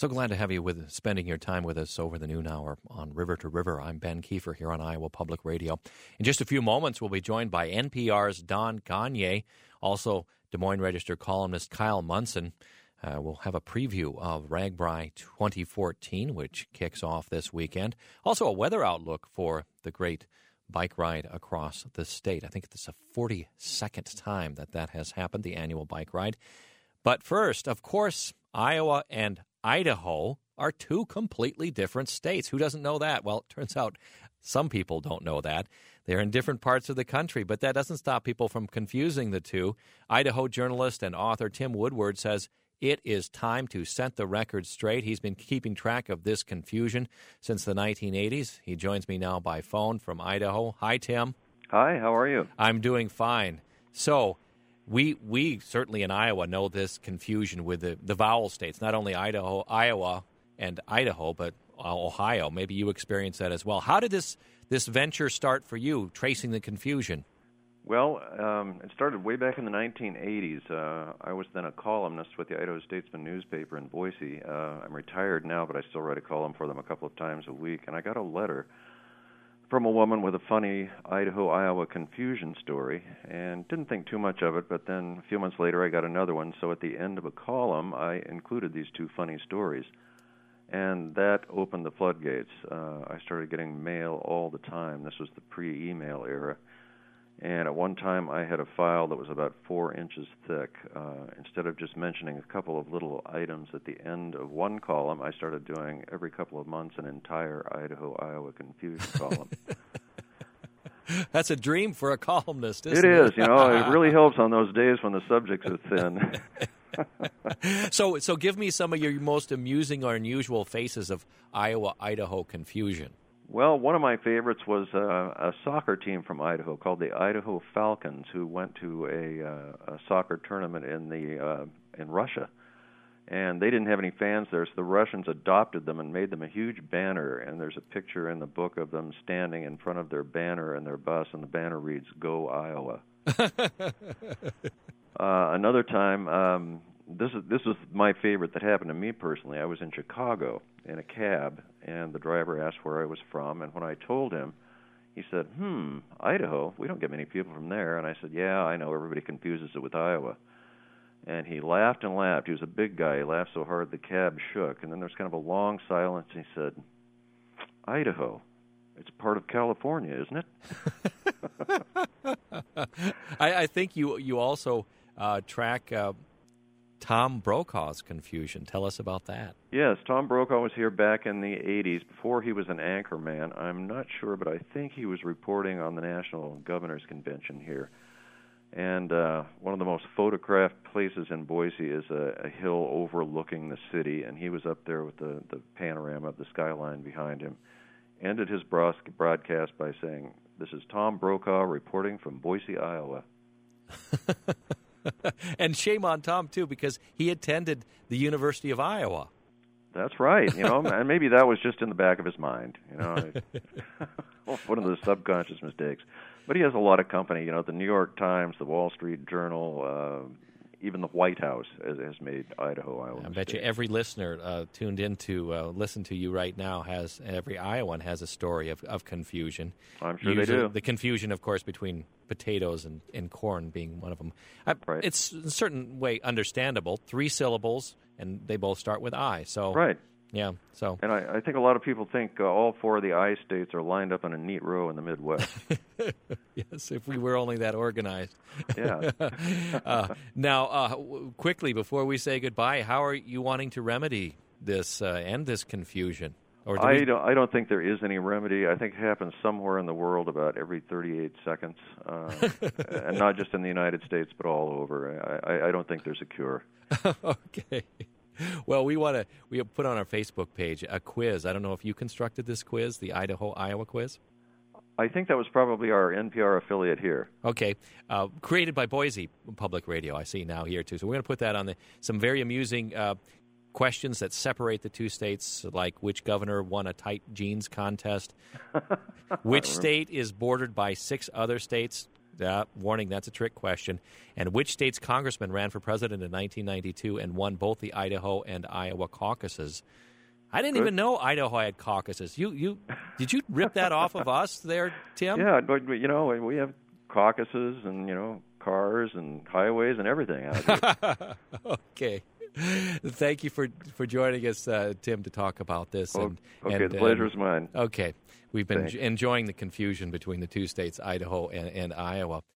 So glad to have you spending your time with us over the noon hour on River to River. I'm Ben Kiefer here on Iowa Public Radio. In just a few moments, we'll be joined by NPR's Don Gagné, also Des Moines Register columnist Kyle Munson. We'll have a preview of RAGBRAI 2014, which kicks off this weekend. Also a weather outlook for the great bike ride across the state. I think it's the 42nd time that has happened, the annual bike ride. But first, of course, Iowa and Idaho are two completely different states. Who doesn't know that? Well, it turns out some people don't know that. They're in different parts of the country, but that doesn't stop people from confusing the two. Idaho journalist and author Tim Woodward says it is time to set the record straight. He's been keeping track of this confusion since the 1980s. He joins me now by phone from Idaho. Hi, Tim. Hi, how are you? I'm doing fine. So we certainly in Iowa know this confusion with the vowel states, not only Idaho, Iowa, and Idaho, but Ohio. Maybe you experienced that as well. How did this venture start for you, tracing the confusion? Well, it started way back in the 1980s. I was then a columnist with the Idaho Statesman newspaper in Boise. I'm retired now, but I still write a column for them a couple of times a week. And I got a letter from a woman with a funny Idaho-Iowa confusion story, and didn't think too much of it, but then a few months later I got another one. So at the end of a column, I included these two funny stories. And that opened the floodgates. I started getting mail all the time. This was the pre-email era. And at one time, I had a file that was about 4 inches thick. Instead of just mentioning a couple of little items at the end of one column, I started doing every couple of months an entire Idaho-Iowa confusion column. That's a dream for a columnist, isn't it? It is. It really helps on those days when the subjects are thin. So give me some of your most amusing or unusual faces of Iowa-Idaho confusion. Well, one of my favorites was a soccer team from Idaho called the Idaho Falcons, who went to a soccer tournament in Russia. And they didn't have any fans there, so the Russians adopted them and made them a huge banner. And there's a picture in the book of them standing in front of their banner and their bus, and the banner reads, "Go Iowa." Another time, this is my favorite that happened to me personally. I was in Chicago in a cab, and the driver asked where I was from. And when I told him, he said, Idaho? We don't get many people from there. And I said, yeah, I know. Everybody confuses it with Iowa. And he laughed and laughed. He was a big guy. He laughed so hard the cab shook. And then there was kind of a long silence. And he said, Idaho. It's part of California, isn't it? I think you also track Tom Brokaw's confusion. Tell us about that. Yes, Tom Brokaw was here back in the 80s before he was an anchor man. I'm not sure, but I think he was reporting on the National Governors Convention here. And one of the most photographed places in Boise is a hill overlooking the city, and he was up there with the panorama of the skyline behind him. Ended his broadcast by saying, "This is Tom Brokaw reporting from Boise, Iowa." And shame on Tom, too, because he attended the University of Iowa. That's right. And maybe that was just in the back of his mind, one of those subconscious mistakes. But he has a lot of company. The New York Times, the Wall Street Journal, even the White House has made Idaho, Iowa. I bet you every listener tuned in to listen to you right now every Iowan has a story of confusion. I'm sure they do. The confusion, of course, between potatoes and corn being one of them. Right. It's in a certain way understandable. 3 syllables, and they both start with I. So right. Yeah. So. And I think a lot of people think all 4 of the I states are lined up in a neat row in the Midwest. Yes, if we were only that organized. Yeah. Now, quickly, before we say goodbye, how are you wanting to remedy this end this confusion? Or I don't think there is any remedy. I think it happens somewhere in the world about every 38 seconds, and not just in the United States, but all over. I don't think there's a cure. Okay. Well, we put on our Facebook page a quiz. I don't know if you constructed this quiz, the Idaho-Iowa quiz. I think that was probably our NPR affiliate here. Okay. Created by Boise Public Radio, I see now here, too. So we're going to put that on some very amusing questions that separate the two states, like which governor won a tight jeans contest, which state is bordered by 6 other states, Warning, that's a trick question. And which state's congressman ran for president in 1992 and won both the Idaho and Iowa caucuses? I didn't even know Idaho had caucuses. Did you rip that off of us there, Tim? Yeah, but we have caucuses and cars and highways and everything out here. Okay. Thank you for joining us, Tim, to talk about this. The pleasure's mine. Okay. We've been enjoying the confusion between the two states, Idaho and Iowa.